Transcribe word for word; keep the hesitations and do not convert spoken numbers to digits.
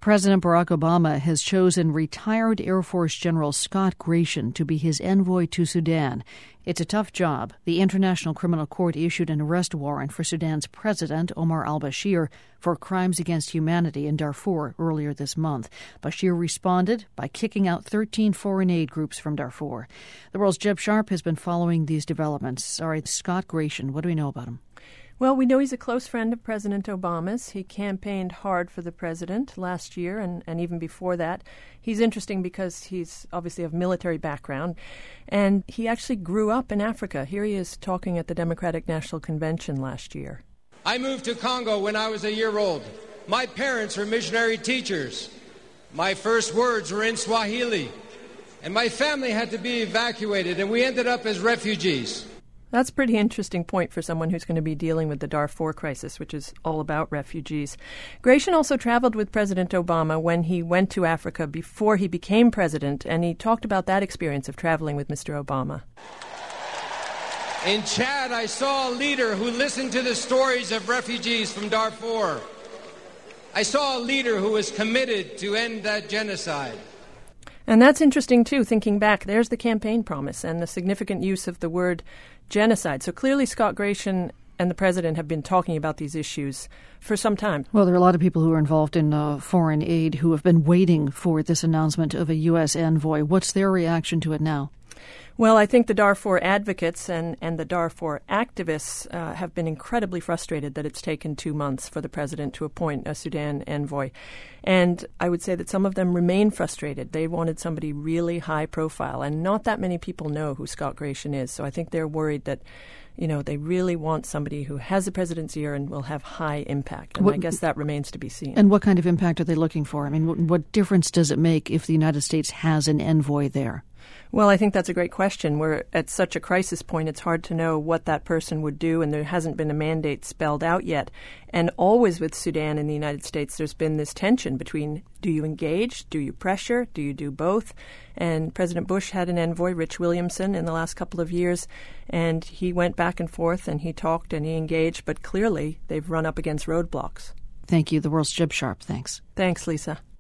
President Barack Obama has chosen retired Air Force General Scott Gration to be his envoy to Sudan. It's a tough job. The International Criminal Court issued an arrest warrant for Sudan's president, Omar al-Bashir, for crimes against humanity in Darfur earlier this month. Bashir responded by kicking out thirteen foreign aid groups from Darfur. The World's Jeb Sharp has been following these developments. All right, Scott Gration, what do we know about him? Well, we know he's a close friend of President Obama's. He campaigned hard for the president last year and, and even before that. He's interesting because he's obviously of military background, and he actually grew up in Africa. Here he is talking at the Democratic National Convention last year. I moved to Congo when I was a year old. My parents were missionary teachers. My first words were in Swahili, and my family had to be evacuated, and we ended up as refugees. That's a pretty interesting point for someone who's going to be dealing with the Darfur crisis, which is all about refugees. Gration also traveled with President Obama when he went to Africa before he became president, and he talked about that experience of traveling with Mister Obama. In Chad, I saw a leader who listened to the stories of refugees from Darfur. I saw a leader who was committed to end that genocide. And that's interesting, too, thinking back. There's the campaign promise and the significant use of the word genocide. So clearly Scott Gration and the president have been talking about these issues for some time. Well, there are a lot of people who are involved in uh, foreign aid who have been waiting for this announcement of a U S envoy. What's their reaction to it now? Well, I think the Darfur advocates and, and the Darfur activists uh, have been incredibly frustrated that it's taken two months for the president to appoint a Sudan envoy. And I would say that some of them remain frustrated. They wanted somebody really high profile, and not that many people know who Scott Gration is. So I think they're worried that, you know, they really want somebody who has the president's ear and will have high impact. And what, I guess that remains to be seen. And what kind of impact are they looking for? I mean, what, what difference does it make if the United States has an envoy there? Well, I think that's a great question. We're at such a crisis point, it's hard to know what that person would do, and there hasn't been a mandate spelled out yet. And always with Sudan and the United States, there's been this tension between, do you engage, do you pressure, do you do both? And President Bush had an envoy, Rich Williamson, in the last couple of years, and he went back and forth, and he talked and he engaged, but clearly they've run up against roadblocks. Thank you. The World's Jeb Sharp. Thanks. Thanks, Lisa.